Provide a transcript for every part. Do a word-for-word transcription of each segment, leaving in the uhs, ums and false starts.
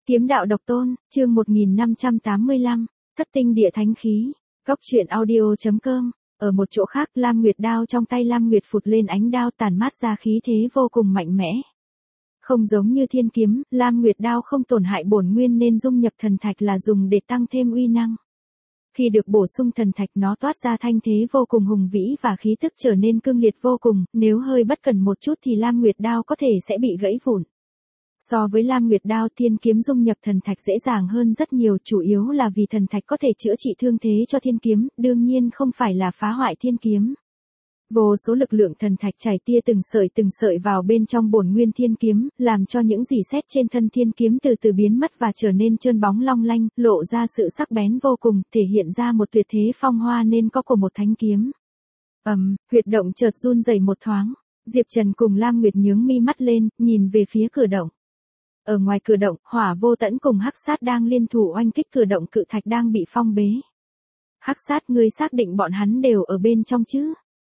Kiếm đạo độc tôn, chương một nghìn năm trăm tám mươi lăm, thất tinh địa thánh khí, góc truyện audio.com. Ở một chỗ khác, Lam Nguyệt đao trong tay Lam Nguyệt phụt lên ánh đao tản mát ra khí thế vô cùng mạnh mẽ. Không giống như thiên kiếm, Lam Nguyệt đao không tổn hại bổn nguyên nên dung nhập thần thạch là dùng để tăng thêm uy năng. Khi được bổ sung thần thạch nó toát ra thanh thế vô cùng hùng vĩ và khí tức trở nên cương liệt vô cùng, nếu hơi bất cẩn một chút thì Lam Nguyệt đao có thể sẽ bị gãy vụn. So với Lam Nguyệt đao, thiên kiếm dung nhập thần thạch dễ dàng hơn rất nhiều, chủ yếu là vì thần thạch có thể chữa trị thương thế cho thiên kiếm, đương nhiên không phải là phá hoại thiên kiếm. Vô số lực lượng thần thạch chảy tia từng sợi từng sợi vào bên trong bổn nguyên thiên kiếm, làm cho những rỉ sét trên thân thiên kiếm từ từ biến mất và trở nên trơn bóng long lanh, lộ ra sự sắc bén vô cùng, thể hiện ra một tuyệt thế phong hoa nên có của một thánh kiếm. Ầm, um, huyệt động chợt run rẩy một thoáng, Diệp Trần cùng Lam Nguyệt nhướng mi mắt lên, nhìn về phía cửa động. Ở ngoài cửa động, Hỏa Vô Tẫn cùng Hắc Sát đang liên thủ oanh kích cửa động cự thạch đang bị phong bế. Hắc Sát, ngươi xác định bọn hắn đều ở bên trong chứ?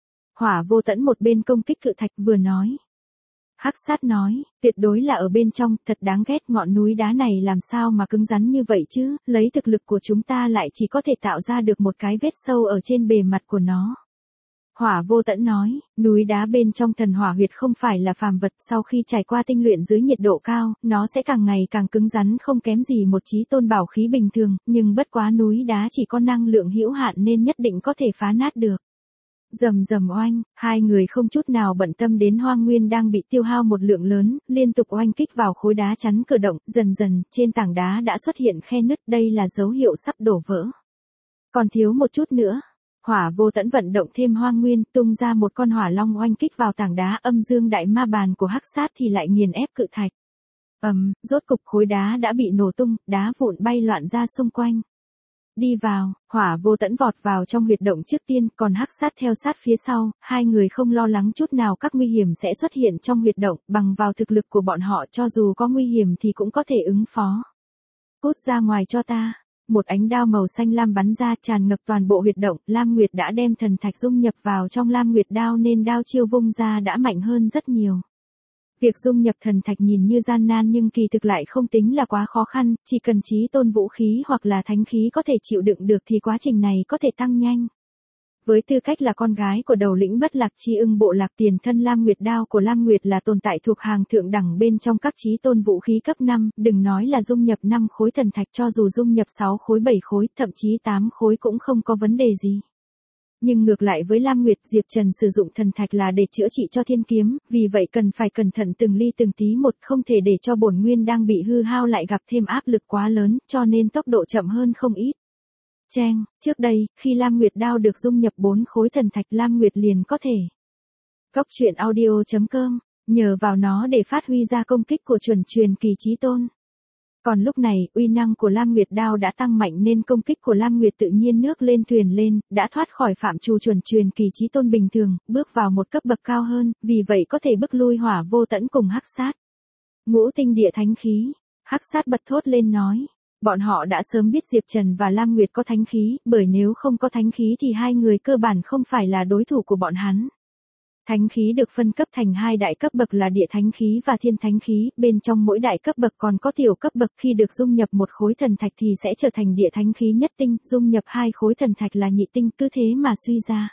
Hỏa Vô Tẫn một bên công kích cự thạch vừa nói. Hắc Sát nói, tuyệt đối là ở bên trong, thật đáng ghét, ngọn núi đá này làm sao mà cứng rắn như vậy chứ, lấy thực lực của chúng ta lại chỉ có thể tạo ra được một cái vết sâu ở trên bề mặt của nó. Hỏa Vô Tẫn nói, núi đá bên trong thần hỏa huyệt không phải là phàm vật, sau khi trải qua tinh luyện dưới nhiệt độ cao, nó sẽ càng ngày càng cứng rắn không kém gì một chí tôn bảo khí bình thường, nhưng bất quá núi đá chỉ có năng lượng hữu hạn nên nhất định có thể phá nát được. Rầm rầm oanh, hai người không chút nào bận tâm đến hoang nguyên đang bị tiêu hao một lượng lớn, liên tục oanh kích vào khối đá chắn cửa động, dần dần, trên tảng đá đã xuất hiện khe nứt, đây là dấu hiệu sắp đổ vỡ. Còn thiếu một chút nữa. Hỏa Vô Tẫn vận động thêm hoang nguyên, tung ra một con hỏa long oanh kích vào tảng đá, âm dương đại ma bàn của Hắc Sát thì lại nghiền ép cự thạch. Ầm, um, rốt cục khối đá đã bị nổ tung, đá vụn bay loạn ra xung quanh. Đi vào, Hỏa Vô Tẫn vọt vào trong huyệt động trước tiên, còn Hắc Sát theo sát phía sau, hai người không lo lắng chút nào các nguy hiểm sẽ xuất hiện trong huyệt động, bằng vào thực lực của bọn họ cho dù có nguy hiểm thì cũng có thể ứng phó. Cút ra ngoài cho ta. Một ánh đao màu xanh lam bắn ra tràn ngập toàn bộ huyệt động, Lam Nguyệt đã đem thần thạch dung nhập vào trong Lam Nguyệt đao nên đao chiêu vung ra đã mạnh hơn rất nhiều. Việc dung nhập thần thạch nhìn như gian nan nhưng kỳ thực lại không tính là quá khó khăn, chỉ cần chí tôn vũ khí hoặc là thánh khí có thể chịu đựng được thì quá trình này có thể tăng nhanh. Với tư cách là con gái của đầu lĩnh Bất Lạc Chi Ưng bộ lạc, tiền thân Lam Nguyệt đao của Lam Nguyệt là tồn tại thuộc hàng thượng đẳng bên trong các chí tôn vũ khí cấp năm, đừng nói là dung nhập năm khối thần thạch, cho dù dung nhập sáu khối bảy khối, thậm chí tám khối cũng không có vấn đề gì. Nhưng ngược lại với Lam Nguyệt, Diệp Trần sử dụng thần thạch là để chữa trị cho thiên kiếm, vì vậy cần phải cẩn thận từng ly từng tí một, không thể để cho bổn nguyên đang bị hư hao lại gặp thêm áp lực quá lớn, cho nên tốc độ chậm hơn không ít. Cheng, trước đây, khi Lam Nguyệt đao được dung nhập bốn khối thần thạch, Lam Nguyệt liền có thể. Góc truyện audio.com, nhờ vào nó để phát huy ra công kích của chuẩn truyền kỳ chí tôn. Còn lúc này, uy năng của Lam Nguyệt đao đã tăng mạnh nên công kích của Lam Nguyệt tự nhiên nước lên thuyền lên, đã thoát khỏi phạm trù chuẩn truyền kỳ chí tôn bình thường, bước vào một cấp bậc cao hơn, vì vậy có thể bức lui Hỏa Vô Tẫn cùng Hắc Sát. Ngũ tinh địa thánh khí, Hắc Sát bật thốt lên nói. Bọn họ đã sớm biết Diệp Trần và Lam Nguyệt có thánh khí, bởi nếu không có thánh khí thì hai người cơ bản không phải là đối thủ của bọn hắn. Thánh khí được phân cấp thành hai đại cấp bậc là địa thánh khí và thiên thánh khí, bên trong mỗi đại cấp bậc còn có tiểu cấp bậc, khi được dung nhập một khối thần thạch thì sẽ trở thành địa thánh khí nhất tinh, dung nhập hai khối thần thạch là nhị tinh, cứ thế mà suy ra.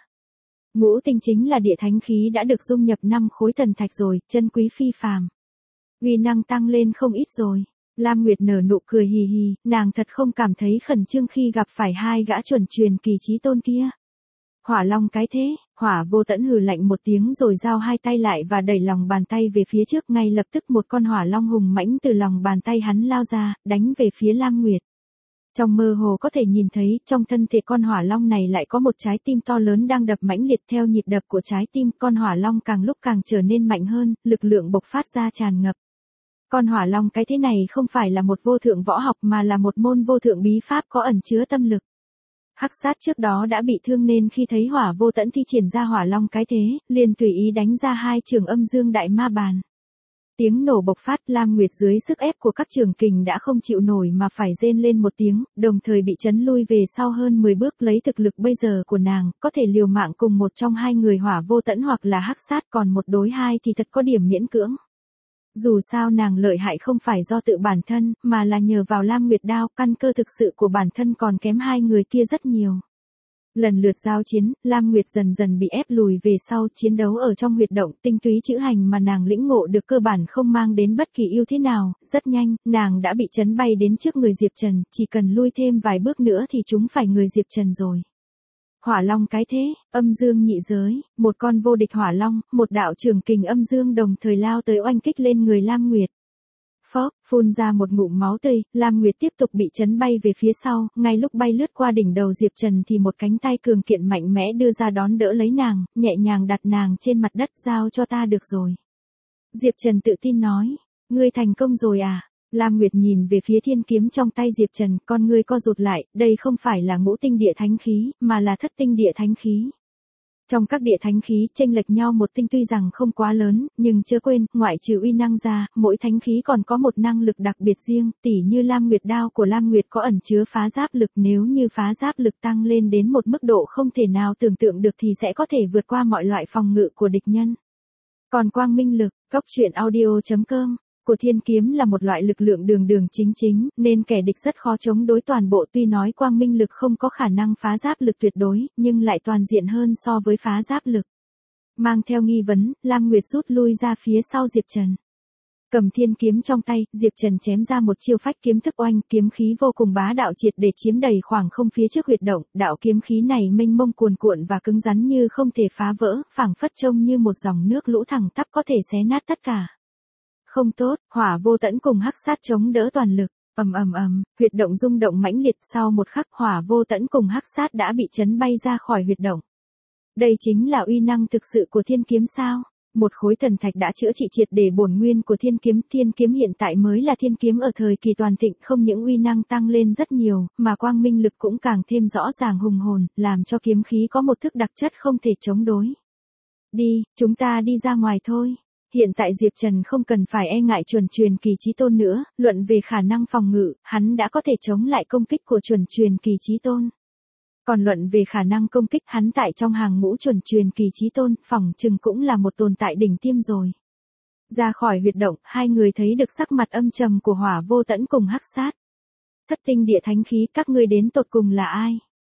Ngũ tinh chính là địa thánh khí đã được dung nhập năm khối thần thạch rồi, chân quý phi phàm. Uy năng tăng lên không ít rồi. Lam Nguyệt nở nụ cười hì hì, nàng thật không cảm thấy khẩn trương khi gặp phải hai gã chuẩn truyền kỳ chí tôn kia. Hỏa Long cái thế, Hỏa Vô Tẫn hừ lạnh một tiếng rồi giao hai tay lại và đẩy lòng bàn tay về phía trước, ngay lập tức một con hỏa long hùng mãnh từ lòng bàn tay hắn lao ra, đánh về phía Lam Nguyệt. Trong mơ hồ có thể nhìn thấy, trong thân thể con hỏa long này lại có một trái tim to lớn đang đập mãnh liệt, theo nhịp đập của trái tim, con hỏa long càng lúc càng trở nên mạnh hơn, lực lượng bộc phát ra tràn ngập. Con hỏa long cái thế này không phải là một vô thượng võ học mà là một môn vô thượng bí pháp có ẩn chứa tâm lực. Hắc Sát trước đó đã bị thương nên khi thấy Hỏa Vô Tẫn thi triển ra hỏa long cái thế, liền tùy ý đánh ra hai trường âm dương đại ma bàn. Tiếng nổ bộc phát, Lam Nguyệt dưới sức ép của các trường kình đã không chịu nổi mà phải rên lên một tiếng, đồng thời bị chấn lui về sau hơn mười bước. Lấy thực lực bây giờ của nàng, có thể liều mạng cùng một trong hai người Hỏa Vô Tẫn hoặc là Hắc Sát, còn một đối hai thì thật có điểm miễn cưỡng. Dù sao nàng lợi hại không phải do tự bản thân, mà là nhờ vào Lam Nguyệt đao, căn cơ thực sự của bản thân còn kém hai người kia rất nhiều. Lần lượt giao chiến, Lam Nguyệt dần dần bị ép lùi về sau, chiến đấu ở trong huyệt động, tinh túy chữ hành mà nàng lĩnh ngộ được cơ bản không mang đến bất kỳ ưu thế nào, rất nhanh, nàng đã bị chấn bay đến trước người Diệp Trần, chỉ cần lui thêm vài bước nữa thì chúng phải người Diệp Trần rồi. Hỏa long cái thế, âm dương nhị giới, một con vô địch hỏa long, một đạo trường kình âm dương đồng thời lao tới oanh kích lên người Lam Nguyệt. Phốc, phun ra một ngụm máu tươi, Lam Nguyệt tiếp tục bị chấn bay về phía sau, ngay lúc bay lướt qua đỉnh đầu Diệp Trần thì một cánh tay cường kiện mạnh mẽ đưa ra đón đỡ lấy nàng, nhẹ nhàng đặt nàng trên mặt đất, giao cho ta được rồi. Diệp Trần tự tin nói, ngươi thành công rồi à? Lam Nguyệt nhìn về phía thiên kiếm trong tay Diệp Trần, con ngươi co rụt lại, đây không phải là ngũ tinh địa thánh khí, mà là thất tinh địa thánh khí. Trong các địa thánh khí, chênh lệch nhau một tinh tuy rằng không quá lớn, nhưng chớ quên, ngoại trừ uy năng ra, mỗi thánh khí còn có một năng lực đặc biệt riêng, tỉ như Lam Nguyệt đao của Lam Nguyệt có ẩn chứa phá giáp lực, nếu như phá giáp lực tăng lên đến một mức độ không thể nào tưởng tượng được thì sẽ có thể vượt qua mọi loại phòng ngự của địch nhân. Còn quang minh lực, góc truyện audio chấm com của thiên kiếm là một loại lực lượng đường đường chính chính, nên kẻ địch rất khó chống đối toàn bộ, tuy nói quang minh lực không có khả năng phá giáp lực tuyệt đối, nhưng lại toàn diện hơn so với phá giáp lực. Mang theo nghi vấn, Lam Nguyệt rút lui ra phía sau Diệp Trần. Cầm thiên kiếm trong tay, Diệp Trần chém ra một chiêu phách kiếm thức oanh, kiếm khí vô cùng bá đạo triệt để chiếm đầy khoảng không phía trước huyệt động, đạo kiếm khí này mênh mông cuồn cuộn và cứng rắn như không thể phá vỡ, phảng phất trông như một dòng nước lũ thẳng tắp có thể xé nát tất cả. Không tốt, Hỏa Vô Tẫn cùng Hắc Sát chống đỡ toàn lực, ầm ầm ầm, huyệt động rung động mãnh liệt, sau một khắc Hỏa Vô Tẫn cùng Hắc Sát đã bị chấn bay ra khỏi huyệt động. Đây chính là uy năng thực sự của thiên kiếm sao? Một khối thần thạch đã chữa trị triệt để bổn nguyên của thiên kiếm, thiên kiếm hiện tại mới là thiên kiếm ở thời kỳ toàn thịnh, không những uy năng tăng lên rất nhiều, mà quang minh lực cũng càng thêm rõ ràng hùng hồn, làm cho kiếm khí có một thức đặc chất không thể chống đối. Đi, chúng ta đi ra ngoài thôi. Hiện tại Diệp Trần không cần phải e ngại chuẩn truyền kỳ chí tôn nữa, luận về khả năng phòng ngự, hắn đã có thể chống lại công kích của chuẩn truyền kỳ chí tôn. Còn luận về khả năng công kích, hắn tại trong hàng ngũ chuẩn truyền kỳ chí tôn, phỏng chừng cũng là một tồn tại đỉnh tiêm rồi. Ra khỏi huyệt động, hai người thấy được sắc mặt âm trầm của Hỏa Vô Tẫn cùng Hắc Sát. Thất tinh địa thánh khí, các ngươi đến tột cùng là ai?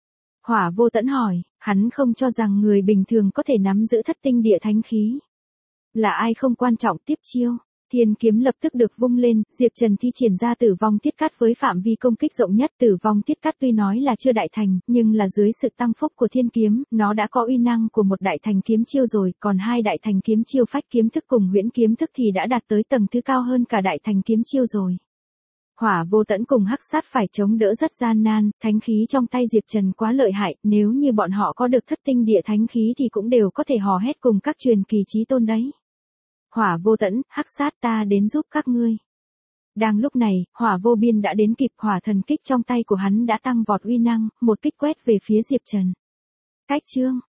Hỏa Vô Tẫn hỏi, hắn không cho rằng người bình thường có thể nắm giữ thất tinh địa thánh khí. Là ai không quan trọng, tiếp chiêu. Thiên kiếm lập tức được vung lên, Diệp Trần thi triển ra tử vong thiết cắt với phạm vi công kích rộng nhất. Tử vong thiết cắt tuy nói là chưa đại thành, nhưng là dưới sự tăng phúc của thiên kiếm, nó đã có uy năng của một đại thành kiếm chiêu rồi, còn hai đại thành kiếm chiêu phách kiếm thức cùng huyễn kiếm thức thì đã đạt tới tầng thứ cao hơn cả đại thành kiếm chiêu rồi. Hỏa Vô Tẫn cùng Hắc Sát phải chống đỡ rất gian nan, thánh khí trong tay Diệp Trần quá lợi hại, nếu như bọn họ có được thất tinh địa thánh khí thì cũng đều có thể hò hét cùng các truyền kỳ chí tôn đấy. Hỏa Vô Tẫn, Hắc Sát, ta đến giúp các ngươi. Đang lúc này, Hỏa Vô Biên đã đến kịp, hỏa thần kích trong tay của hắn đã tăng vọt uy năng, một kích quét về phía Diệp Trần. Cách chương,